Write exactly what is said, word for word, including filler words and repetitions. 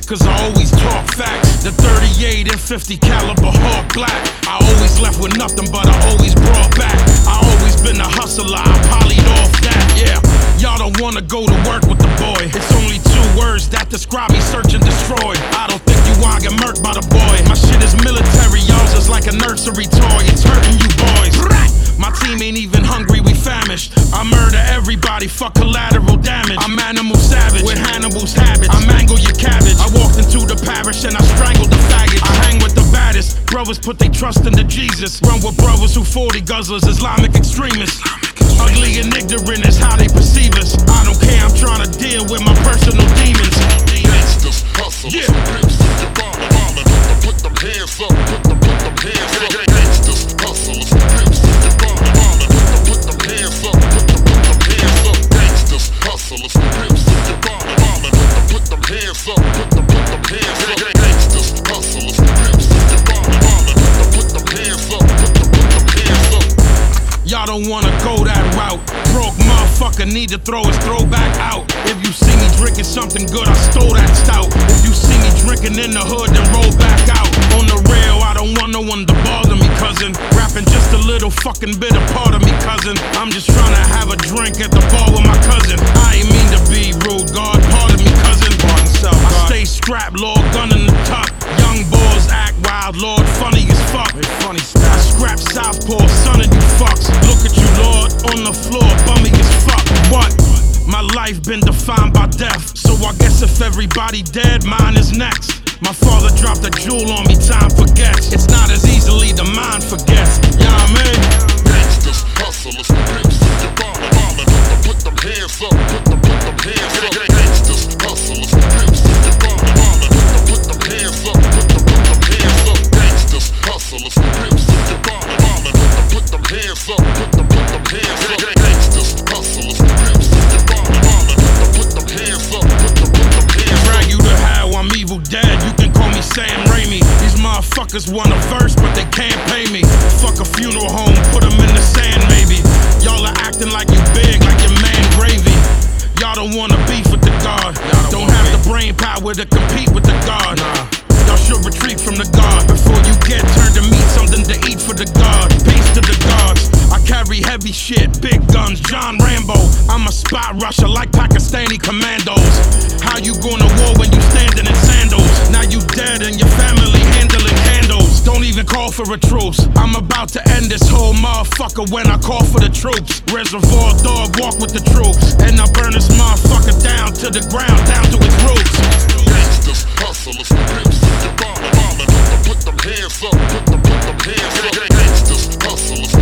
cause I always talk facts. The thirty-eight and fifty caliber hawk black. I always left with nothing, but I always brought back. I always been a hustler, I polyed off that, yeah. Y'all don't wanna go to work with the boy. It's only two words that describe me: search and destroy. I don't think you wanna get murked by the boy. My shit is military, y'all's is like a nursery toy. It's hurting you boys. My team ain't even hungry, we famished. I murder everybody, fuck collateral damage. I'm animal savage, with Hannibal's habits. I mangle your cabbage. I walked into the parish and I strangled the faggots. I hang with the baddest. Brothers put their trust into Jesus. Run with brothers who forty guzzlers, Islamic extremists. Ugly and ignorant is how they perceive us. I don't care, I'm trying to deal with my personal demons. Gangsters, hustlers, yeah. pimps, you ballin', ballin'. Put them hands up, put them, put them hands up. Gangsters, hustlers, pimps, you ballin', ballin'. Put them hands up, put them, put them hands up. Gangsters, hustlers, pimps, you ballin', ballin'. Put them hands up, put them, put them hands up. Gangsters, hustlers, pimps, you ballin', ballin'. Put them hands up, put them, put them hands up. Y'all don't wanna go that route. Broke motherfucker need to throw his throwback out. If you see me drinking something good, I stole that stout. If you see me drinking in the hood, then roll back out. On the rail, I don't want no one to bother me, cousin. Rapping just a little fucking bit of part of me, cousin. I'm just trying to have a drink at the bar with my cousin. I ain't mean to be rude, God, pardon me, cousin. I stay strapped, Lord, gun in the tuck. Young boys act wild, Lord, funny as fuck. Funny I scrap Southpaw, son of you fucks. Look at you, Lord, on the floor, bummy as fuck. What? My life been defined by death, so I guess if everybody dead, mine is next. My father dropped a jewel on me, time forgets. It's not as easily the mind forgets. Yeah, I mean, gangsters, hustlers, pimps, you ballin', ballin'. Put them hands up, put them, put them hands up. Gangsters, hustlers, pimps, you ballin', ballin'. Put them hands up, put them, put them hands up. Gangsters, hustlers, pimps, you ballin', ballin'. Put them hands up, put them, put them hands up. Gangsters, hustlers, pimps, you ballin', ballin'. Put them hands up, put them, put them hands up. Drag you to hell, I'm evil dead. You can call me Sam Raimi. These motherfuckers want a verse, but they can't pay me. Fuck a funeral home, put them in the sand, maybe. Y'all are acting like you big, like your man Gravy. Y'all don't wanna beef with the God. Don't, don't have the brain power to compete with the God. Nah. Y'all should retreat from the God before you get turned to meat, something to eat for the God. Peace to the gods. I carry heavy shit, big guns, John Rambo. I'm a spot rusher like Pakistani commandos. How you going to war when you standing in sandals? Now you dead and your family handling candles. Don't even call for a truce. I'm about to end this whole motherfucker when I call for the troops. Reservoir dog, walk with the troops. And I burn this motherfucker down to the ground, down to its roots. Gangsters, hustlers, pimps, you ballin', ballin'. Put them hands up, put them, put them hands up. Gangsters, hustlers.